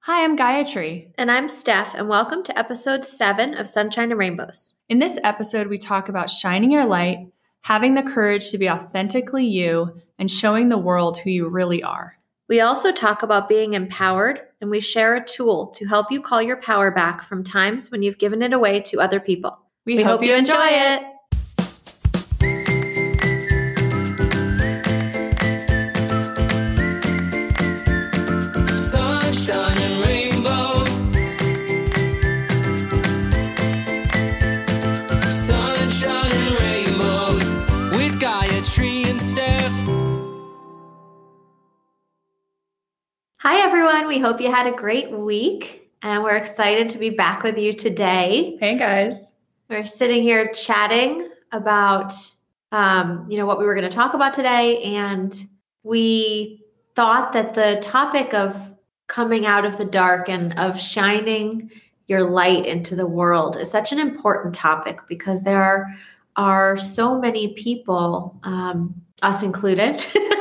Hi, I'm Gayatri. And I'm Steph, and welcome to episode 7 of Sunshine and Rainbows. In this episode, we talk about shining your light, having the courage to be authentically you, and showing the world who you really are. We also talk about being empowered, and we share a tool to help you call your power back from times when you've given it away to other people. We hope you enjoy it. Sunshine and rainbows. Sunshine and rainbows with Gayatri and Steph. Hi, everyone. We hope you had a great week, and we're excited to be back with you today. Hey, guys. We're sitting here chatting about, what we were going to talk about today, and we thought that the topic of coming out of the dark and of shining your light into the world is such an important topic because there are so many people, us included,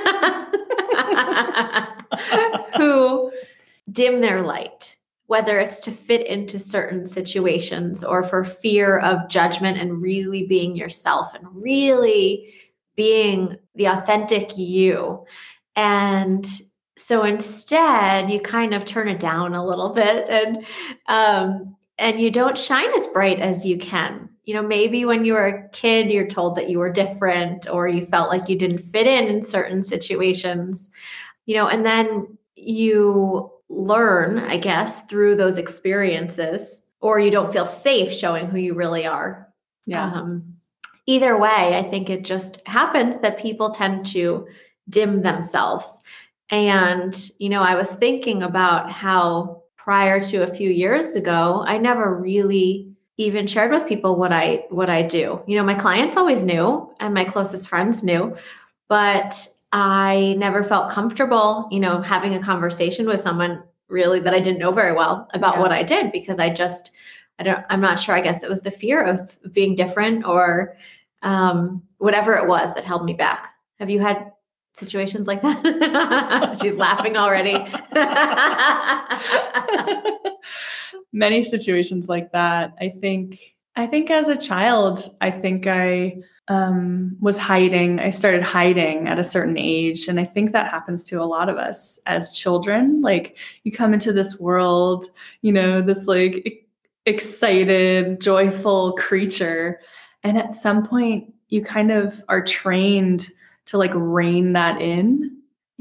who dim their light, whether it's to fit into certain situations or for fear of judgment and really being yourself and really being the authentic you. And so instead, you kind of turn it down a little bit and you don't shine as bright as you can. Maybe when you were a kid, you're told that you were different or you felt like you didn't fit in certain situations, and then you learn, I guess, through those experiences, or you don't feel safe showing who you really are. Yeah. Either way, I think it just happens that people tend to dim themselves. And, I was thinking about how prior to a few years ago, I never really even shared with people what I do. My clients always knew and my closest friends knew, but I never felt comfortable, having a conversation with someone really that I didn't know very well about what I did because I'm not sure. I guess it was the fear of being different or whatever it was that held me back. Have you had situations like that? She's laughing already. Many situations like that. I think as a child, I was hiding. I started hiding at a certain age. And I think that happens to a lot of us as children. Like you come into this world, this like excited, joyful creature. And at some point you kind of are trained to like rein that in,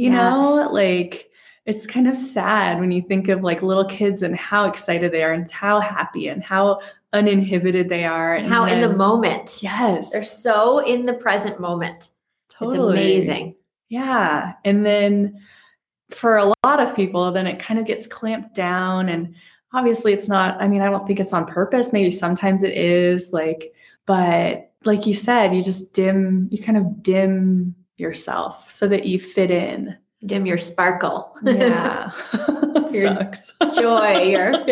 like it's kind of sad when you think of like little kids and how excited they are and how happy and how uninhibited they are. And how in the moment. Yes. They're so in the present moment. Totally. It's amazing. Yeah. And then for a lot of people, then it kind of gets clamped down. And obviously it's not, I don't think it's on purpose. Maybe sometimes it is but like you said, you kind of dim yourself so that you fit in. Dim your sparkle. Yeah. Your sucks. Joy.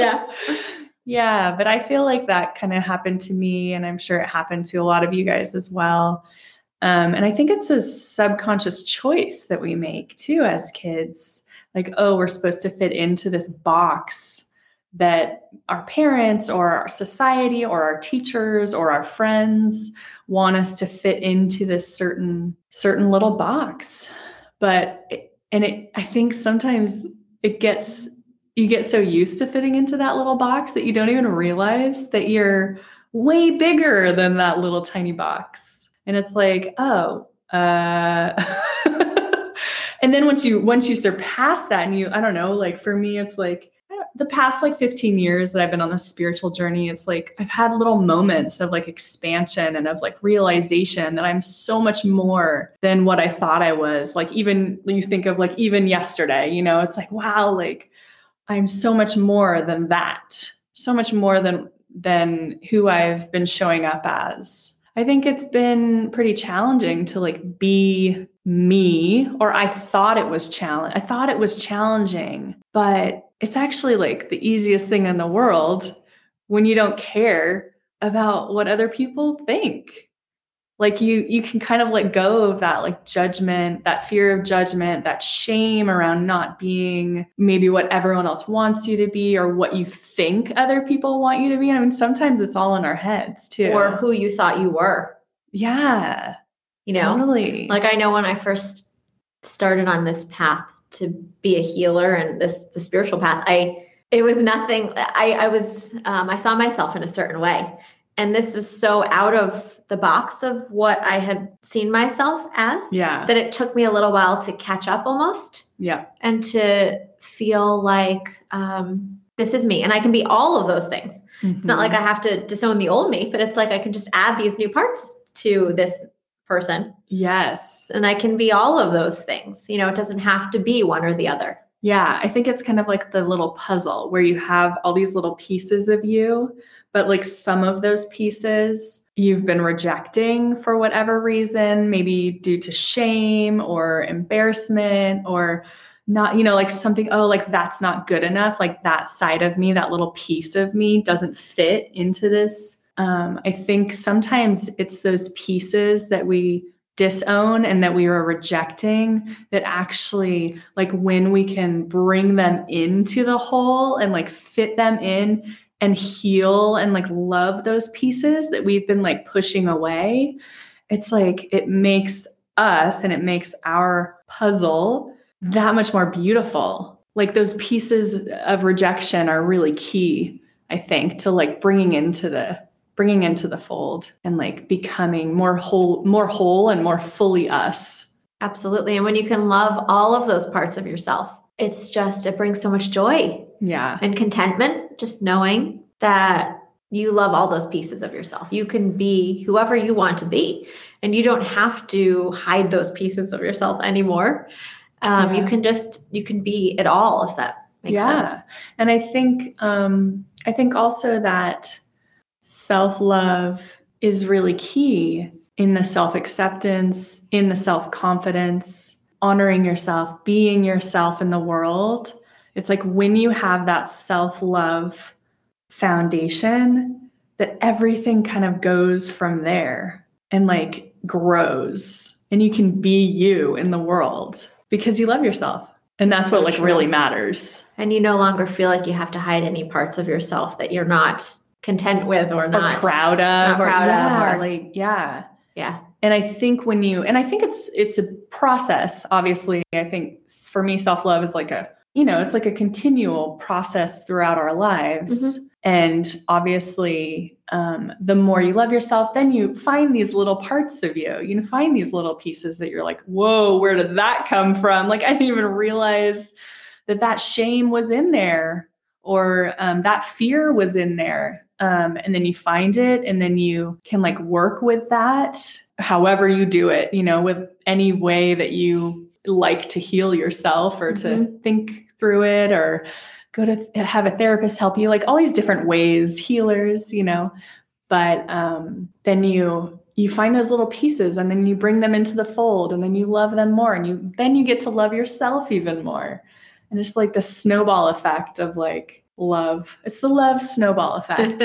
Yeah. But I feel like that kind of happened to me, and I'm sure it happened to a lot of you guys as well. And I think it's a subconscious choice that we make too as kids. Like, oh, we're supposed to fit into this box that our parents or our society or our teachers or our friends want us to fit into this certain little box. But I think sometimes you get so used to fitting into that little box that you don't even realize that you're way bigger than that little tiny box. And it's like, oh, and then once you surpass that and I don't know, like for me, it's like the past like 15 years that I've been on this spiritual journey, it's like I've had little moments of like expansion and of like realization that I'm so much more than what I thought I was. Like even you think of like even yesterday, it's like, wow, like I'm so much more than that, so much more than who I've been showing up as. I think it's been pretty challenging to like be me, or I thought it was challenging, but it's actually like the easiest thing in the world when you don't care about what other people think. Like you can kind of let go of that like judgment, that fear of judgment, that shame around not being maybe what everyone else wants you to be or what you think other people want you to be. I mean, sometimes it's all in our heads too. Or who you thought you were. Yeah. You know, Totally. like I know when I first started on this path to be a healer and the spiritual path, it was nothing. I saw myself in a certain way. And this was so out of the box of what I had seen myself as Yeah. that it took me a little while to catch up almost. Yeah. And to feel like this is me. And I can be all of those things. It's not like I have to disown the old me, but it's like I can just add these new parts to this person. Yes. And I can be all of those things. You know, it doesn't have to be one or the other. Yeah. I think it's kind of like the little puzzle where you have all these little pieces of you, but like some of those pieces you've been rejecting for whatever reason, maybe due to shame or embarrassment or not, you know, like something, oh, like that's not good enough. Like that side of me, that little piece of me doesn't fit into this. I think sometimes it's those pieces that we disown and that we are rejecting that actually, like when we can bring them into the whole and like fit them in and heal and like love those pieces that we've been like pushing away, it's like it makes us and it makes our puzzle that much more beautiful. Like those pieces of rejection are really key, I think, to like bringing into the fold and like becoming more whole and more fully us. Absolutely. And when you can love all of those parts of yourself, it brings so much joy. Yeah. And contentment, just knowing that you love all those pieces of yourself. You can be whoever you want to be, and you don't have to hide those pieces of yourself anymore. You can be it all, if that makes sense. And I think also that self-love is really key in the self-acceptance, in the self-confidence, honoring yourself, being yourself in the world. It's like when you have that self-love foundation, that everything kind of goes from there and like grows, and you can be you in the world because you love yourself. And that's what like really matters. And you no longer feel like you have to hide any parts of yourself that you're not content with or not proud of. Yeah. And I think it's a process. Obviously, I think for me, self-love is like it's like a continual process throughout our lives. Mm-hmm. And obviously, the more you love yourself, then you find these little parts of you. You find these little pieces that you're like, whoa, where did that come from? Like, I didn't even realize that shame was in there, or that fear was in there. And then you find it, and then you can like work with that, however you do it, with any way that you like to heal yourself or to think through it, or go to have a therapist help you, like all these different ways, healers, but then you find those little pieces, and then you bring them into the fold, and then you love them more, and then you get to love yourself even more. And it's like the snowball effect of like love. It's the love snowball effect.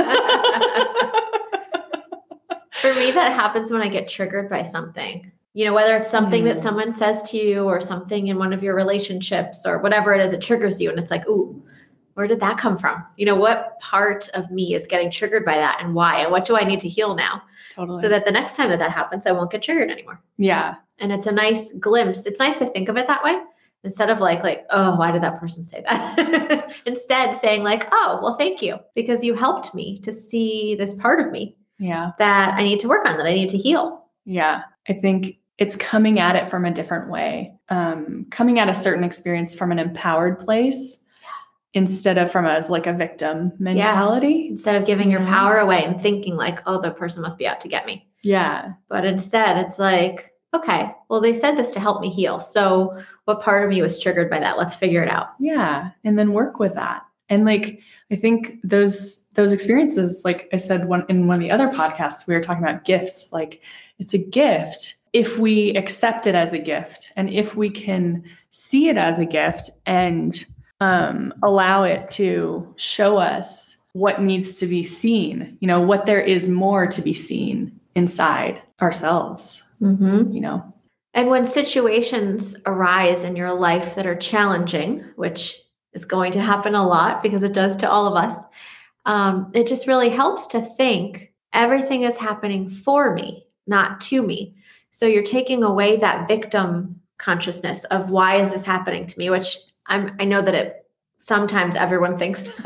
For me, that happens when I get triggered by something, whether it's something that someone says to you or something in one of your relationships or whatever it is, it triggers you. And it's like, ooh, where did that come from? What part of me is getting triggered by that, and why? And what do I need to heal now? Totally. So that the next time that happens, I won't get triggered anymore. Yeah. And it's a nice glimpse. It's nice to think of it that way. Instead of like, oh, why did that person say that? Instead saying like, oh, well, thank you, because you helped me to see this part of me that I need to work on, that I need to heal. Yeah. I think it's coming at it from a different way, coming at a certain experience from an empowered place instead of from as like a victim mentality. Yes. Instead of giving your power away and thinking like, oh, the person must be out to get me. Yeah. But instead it's like, okay, well, they said this to help me heal. So what part of me was triggered by that? Let's figure it out. Yeah. And then work with that. And like, I think those experiences, like I said, in one of the other podcasts, we were talking about gifts. Like it's a gift if we accept it as a gift, and if we can see it as a gift and allow it to show us what needs to be seen, what there is more to be seen inside ourselves, Mm-hmm. you know? And when situations arise in your life that are challenging, which is going to happen a lot because it does to all of us, it just really helps to think everything is happening for me, not to me. So you're taking away that victim consciousness of why is this happening to me, which I know that it sometimes everyone thinks, even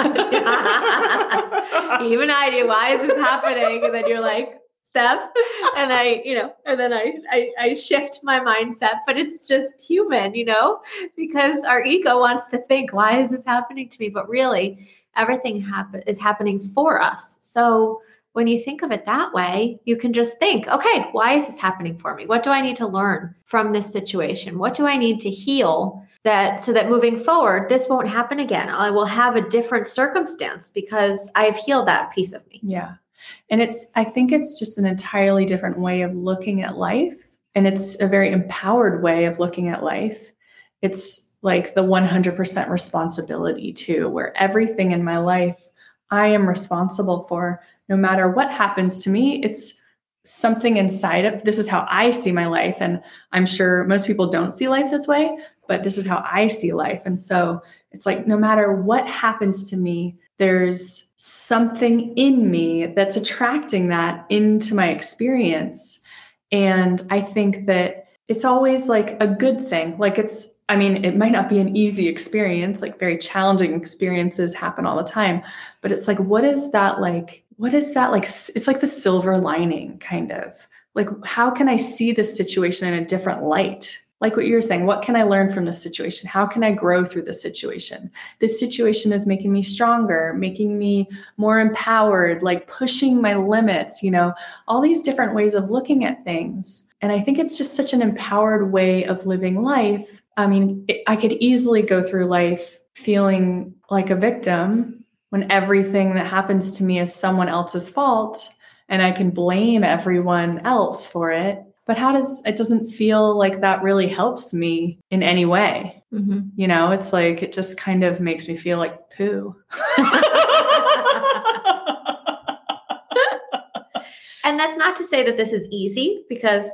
I do, why is this happening? And then you're like, Steph, and I shift my mindset, but it's just human, because our ego wants to think, why is this happening to me? But really, everything is happening for us. So when you think of it that way, you can just think, okay, why is this happening for me? What do I need to learn from this situation? What do I need to heal so that moving forward, this won't happen again? I will have a different circumstance because I've healed that piece of me. Yeah. And I think it's just an entirely different way of looking at life. And it's a very empowered way of looking at life. It's like the 100% responsibility too, where everything in my life I am responsible for, no matter what happens to me. It's something inside of, this is how I see my life. And I'm sure most people don't see life this way, but this is how I see life. And so it's like, no matter what happens to me, there's something in me that's attracting that into my experience. And I think that it's always like a good thing. Like it might not be an easy experience, like very challenging experiences happen all the time, but it's like, what is that like? It's like the silver lining kind of like, how can I see this situation in a different light? Like what you're saying, what can I learn from this situation? How can I grow through this situation? This situation is making me stronger, making me more empowered, like pushing my limits, all these different ways of looking at things. And I think it's just such an empowered way of living life. I mean, I could easily go through life feeling like a victim when everything that happens to me is someone else's fault and I can blame everyone else for it. But it doesn't feel like that really helps me in any way. Mm-hmm. It's like, it just kind of makes me feel like poo. And that's not to say that this is easy, because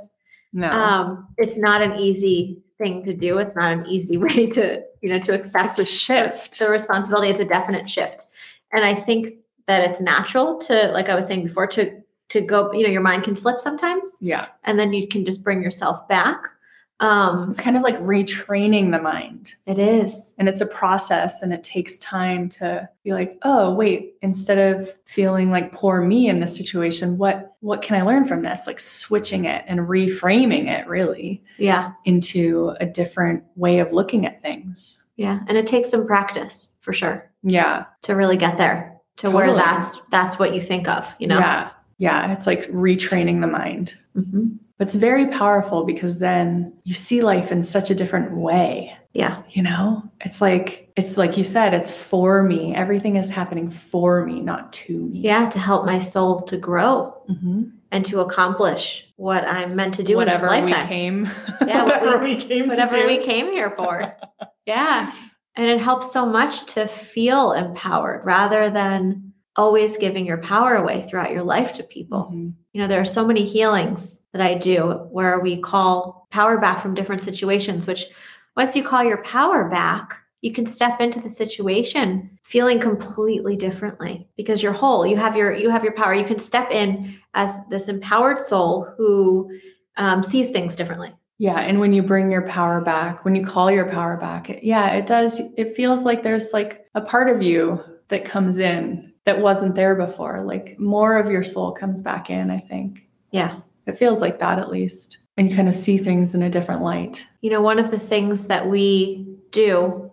no, it's not an easy thing to do. It's not an easy way to accept. It's a shift. The responsibility. It's a definite shift. And I think that it's natural to, like I was saying before, to go, your mind can slip sometimes. Yeah. And then you can just bring yourself back. It's kind of like retraining the mind. It is. And it's a process, and it takes time to be like, oh, wait, instead of feeling like poor me in this situation, what can I learn from this? Like switching it and reframing it really into a different way of looking at things. Yeah. And it takes some practice for sure. Yeah. To really get there to where that's what you think of, Yeah. Yeah. It's like retraining the mind. Mm-hmm. But it's very powerful because then you see life in such a different way. Yeah. It's like you said, it's for me. Everything is happening for me, not to me. Yeah. To help my soul to grow and to accomplish what I'm meant to do in this lifetime. Whatever we came here for. Yeah. And it helps so much to feel empowered rather than always giving your power away throughout your life to people. Mm-hmm. There are so many healings that I do where we call power back from different situations, which once you call your power back, you can step into the situation feeling completely differently because you're whole. You have your power. You can step in as this empowered soul who sees things differently. Yeah. And when you bring your power back, when you call your power back, it does. It feels like there's like a part of you that comes in that wasn't there before. Like more of your soul comes back in, I think. Yeah. It feels like that at least. And you kind of see things in a different light. One of the things that we do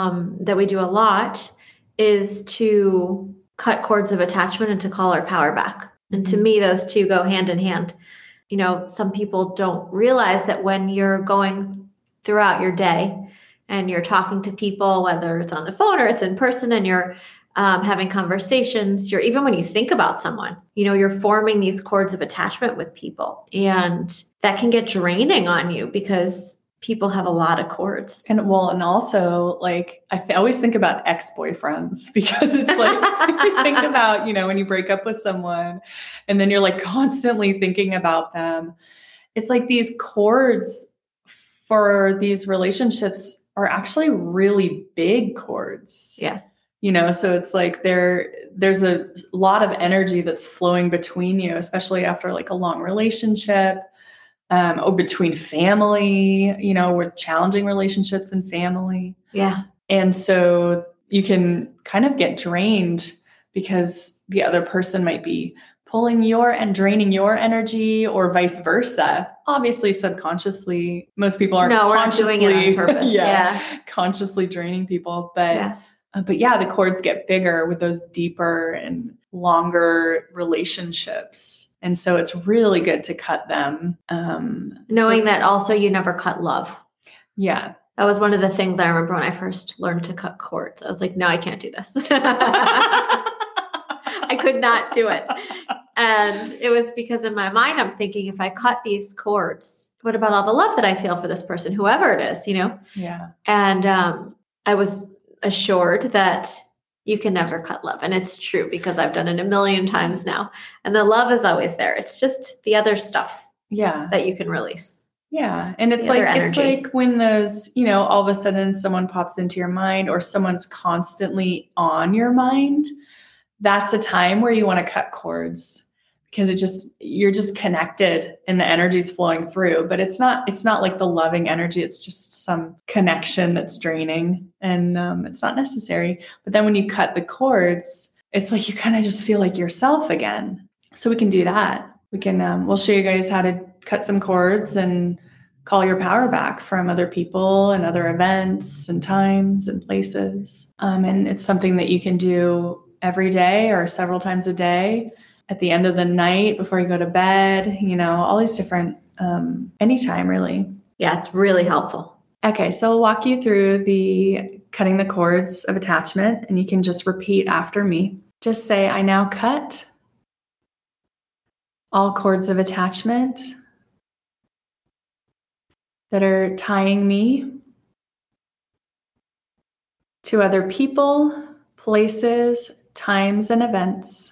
a lot is to cut cords of attachment and to call our power back. And to me, those two go hand in hand. Some people don't realize that when you're going throughout your day and you're talking to people, whether it's on the phone or it's in person, and you're having conversations, even when you think about someone, you're forming these cords of attachment with people, and that can get draining on you because people have a lot of cords. And also like I always think about ex-boyfriends because it's like you think about, when you break up with someone and then you're like constantly thinking about them. It's like these cords for these relationships are actually really big cords. Yeah. So it's like there's a lot of energy that's flowing between you, especially after like a long relationship. Or between family, with challenging relationships and family. Yeah. And so you can kind of get drained because the other person might be pulling your and draining your energy or vice versa. Obviously, subconsciously, most people aren't we're not consciously doing it on purpose. Consciously draining people. But the cords get bigger with those deeper and longer relationships. And so it's really good to cut them. Knowing that also you never cut love. Yeah. That was one of the things I remember when I first learned to cut cords. I was like, no, I can't do this. I could not do it. And it was because in my mind, I'm thinking, if I cut these cords, what about all the love that I feel for this person, whoever it is, Yeah. And I was assured that you can never cut love. And it's true because I've done it a million times now. And the love is always there. It's just the other stuff that you can release. Yeah. And it's like when those, all of a sudden someone pops into your mind or someone's constantly on your mind, that's a time where you want to cut cords because you're just connected and the energy's flowing through, but it's not like the loving energy. It's just some connection that's draining and it's not necessary. But then when you cut the cords, it's like you kind of just feel like yourself again. So we can do that. We can, we'll show you guys how to cut some cords and call your power back from other people and other events and times and places. And it's something that you can do every day or several times a day, at the end of the night, before you go to bed, all these different, anytime really. Yeah, it's really helpful. Okay, so I'll walk you through the cutting the cords of attachment, and you can just repeat after me. Just say, I now cut all cords of attachment that are tying me to other people, places, times, and events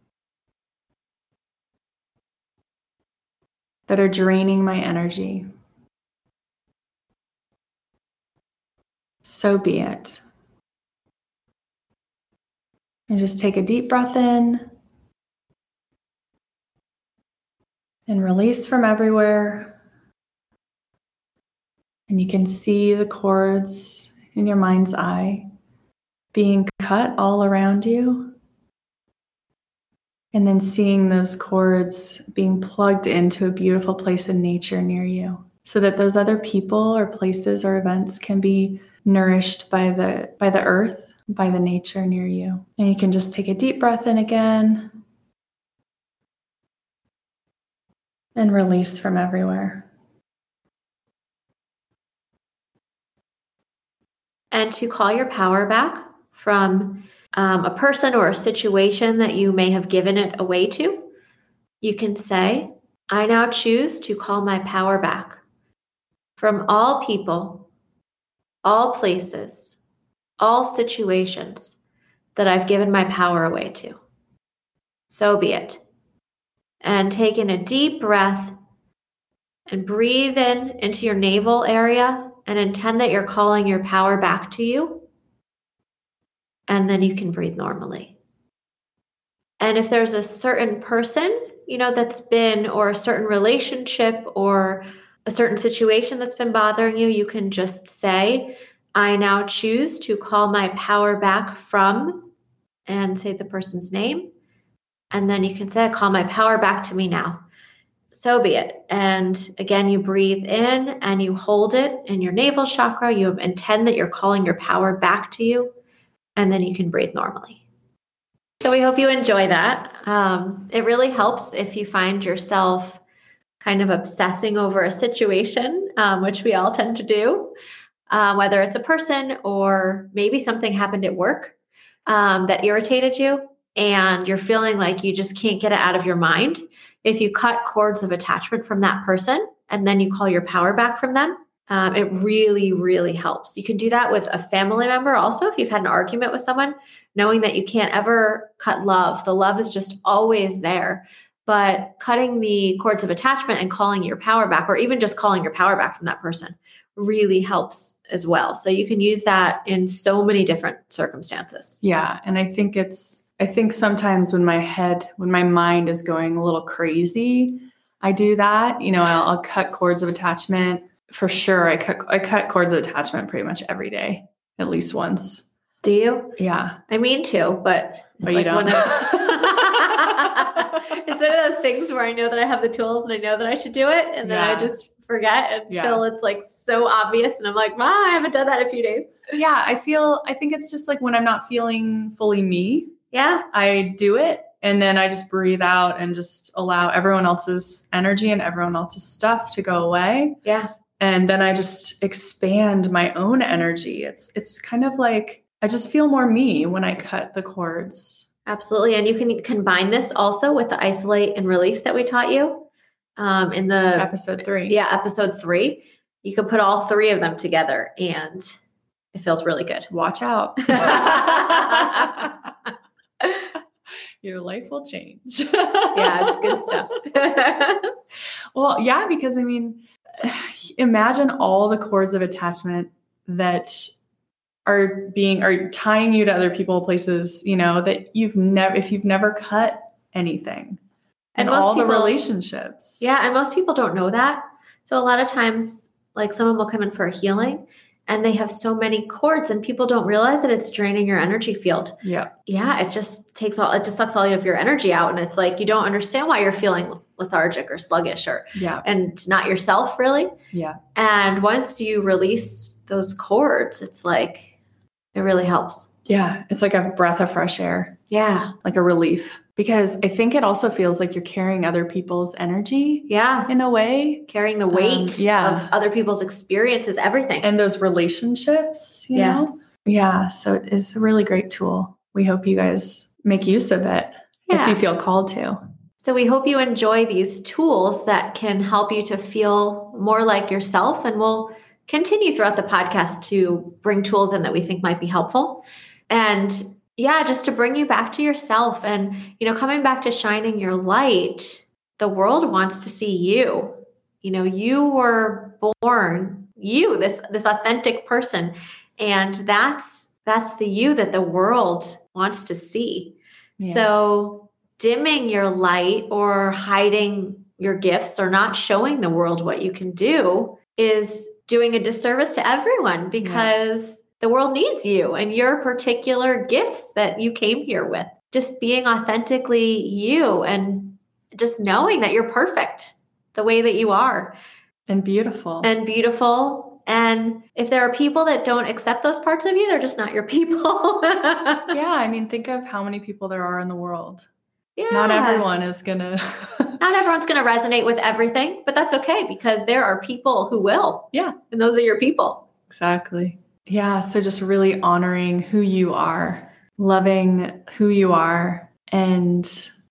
that are draining my energy. So be it. And just take a deep breath in and release from everywhere. And you can see the cords in your mind's eye being cut all around you. And then seeing those cords being plugged into a beautiful place in nature near you, so that those other people or places or events can be nourished by the earth, by the nature near you. And you can just take a deep breath in again and release from everywhere. And to call your power back from a person or a situation that you may have given it away to, you can say, I now choose to call my power back from all people, all places, all situations that I've given my power away to. So be it. And take in a deep breath and breathe in into your navel area and intend that you're calling your power back to you. And then you can breathe normally. And if there's a certain person, that's been, or a certain relationship or a certain situation that's been bothering you, you can just say, I now choose to call my power back from, and say the person's name. And then you can say, I call my power back to me now. So be it. And again, you breathe in and you hold it in your navel chakra. You intend that you're calling your power back to you. And then you can breathe normally. So we hope you enjoy that. It really helps if you find yourself kind of obsessing over a situation, which we all tend to do, whether it's a person or maybe something happened at work that irritated you and you're feeling like you just can't get it out of your mind. If you cut cords of attachment from that person and then you call your power back from them, It really, really helps. You can do that with a family member. Also, if you've had an argument with someone, knowing that you can't ever cut love, the love is just always there. But cutting the cords of attachment and calling your power back, or even just calling your power back from that person, really helps as well. So you can use that in so many different circumstances. Yeah. And I think sometimes when my mind is going a little crazy, I do that. I'll cut cords of attachment for sure. I cut cords of attachment pretty much every day, at least once. Do you? Yeah. I mean to, but you don't. It's one of those things where I know that I have the tools and I know that I should do it. And then I just forget until it's like so obvious. And I'm like, I haven't done that in a few days. Yeah. I think it's just like when I'm not feeling fully me. Yeah. I do it. And then I just breathe out and just allow everyone else's energy and everyone else's stuff to go away. Yeah. And then I just expand my own energy. It's kind of like I just feel more me when I cut the cords. Absolutely. And you can combine this also with the isolate and release that we taught you in the episode 3. Yeah, episode 3. You can put all 3 of them together and it feels really good. Watch out. Your life will change. Yeah, it's good stuff. Well, yeah, because I mean, imagine all the cords of attachment that are tying you to other people, places, that if you've never cut anything, and all the relationships. Yeah. And most people don't know that. So a lot of times, like someone will come in for a healing and they have so many cords and people don't realize that it's draining your energy field. Yeah. Yeah. It just sucks all of your energy out. And it's like, you don't understand why you're feeling lethargic or sluggish and not yourself really. Yeah. And once you release those cords, it's like, it really helps. Yeah. It's like a breath of fresh air. Yeah. Like a relief, because I think it also feels like you're carrying other people's energy. Yeah. In a way. Carrying the weight of other people's experiences, everything. And those relationships, you know? Yeah. So it is a really great tool. We hope you guys make use of it if you feel called to. So we hope you enjoy these tools that can help you to feel more like yourself. And we'll continue throughout the podcast to bring tools in that we think might be helpful. And just to bring you back to yourself and, coming back to shining your light. The world wants to see you. You were born, this authentic person. And that's the you that the world wants to see. Yeah. So dimming your light or hiding your gifts or not showing the world what you can do is doing a disservice to everyone, because the world needs you and your particular gifts that you came here with. Just being authentically you and just knowing that you're perfect the way that you are. And beautiful. And if there are people that don't accept those parts of you, they're just not your people. Yeah. I mean, think of how many people there are in the world. Yeah. Not everyone's going to resonate with everything, but that's okay, because there are people who will. Yeah. And those are your people. Exactly. Yeah. So just really honoring who you are, loving who you are, and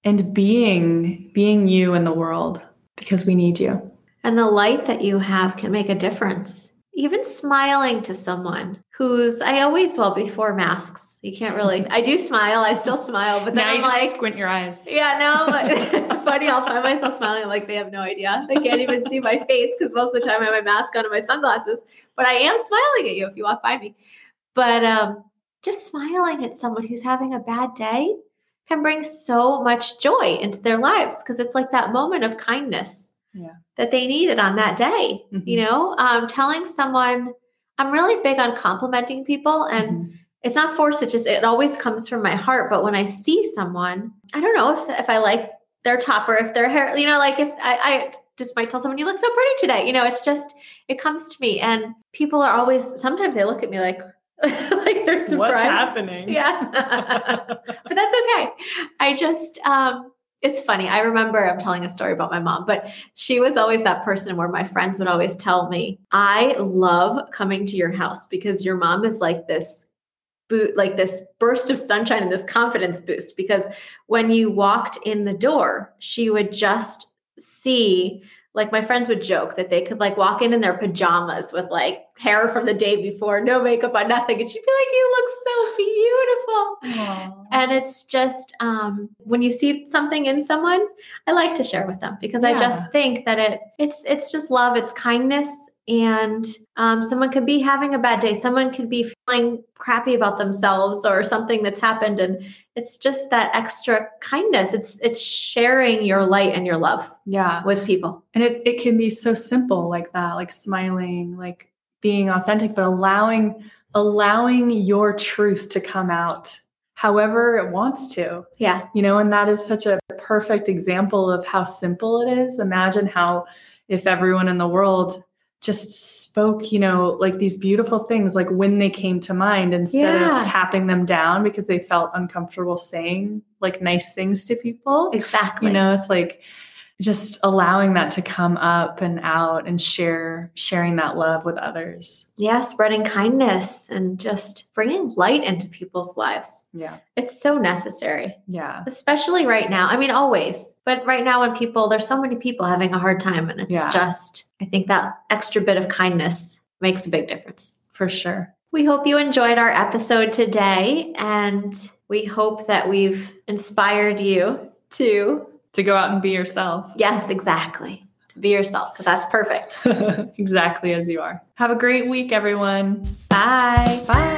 being you in the world, because we need you. And the light that you have can make a difference. Even smiling to someone before masks, you can't really, I do smile. I still smile, but then now I'm you just like, squint your eyes. Yeah, no, it's funny. I'll find myself smiling like they have no idea. They can't even see my face because most of the time I have my mask on and my sunglasses, but I am smiling at you if you walk by me. But just smiling at someone who's having a bad day can bring so much joy into their lives, because it's like that moment of kindness that they needed on that day. Mm-hmm. Telling someone, I'm really big on complimenting people, and it's not forced. It always comes from my heart. But when I see someone, I don't know if I like their top or if their hair, like if I just might tell someone, you look so pretty today. It's just, it comes to me, and people are always, sometimes they look at me like they're surprised. What's happening? Yeah. But that's okay. I just, it's funny. I remember I'm telling a story about my mom, but she was always that person where my friends would always tell me, I love coming to your house because your mom is like this burst of sunshine and this confidence boost. Because when you walked in the door, she would just see like my friends would joke that they could like walk in their pajamas with like hair from the day before, no makeup on, nothing. And she'd be like, you look so beautiful. Aww. And it's just, when you see something in someone, I like to share with them because I just think that it's just love, it's kindness. And someone could be having a bad day. Someone could be feeling crappy about themselves or something that's happened. And it's just that extra kindness. It's sharing your light and your love with people. And it can be so simple like that, like smiling, like being authentic, but allowing your truth to come out however it wants to. Yeah. And that is such a perfect example of how simple it is. Imagine how if everyone in the world just spoke, like these beautiful things, like when they came to mind, instead of tapping them down because they felt uncomfortable saying like nice things to people. Exactly. It's like just allowing that to come up and out and sharing that love with others. Yeah. Spreading kindness and just bringing light into people's lives. Yeah. It's so necessary. Yeah. Especially right now. I mean, always, but right now when there's so many people having a hard time, and it's just, I think that extra bit of kindness makes a big difference. For sure. We hope you enjoyed our episode today, and we hope that we've inspired you to go out and be yourself. Yes, exactly. Be yourself, because that's perfect. Exactly as you are. Have a great week, everyone. Bye. Bye.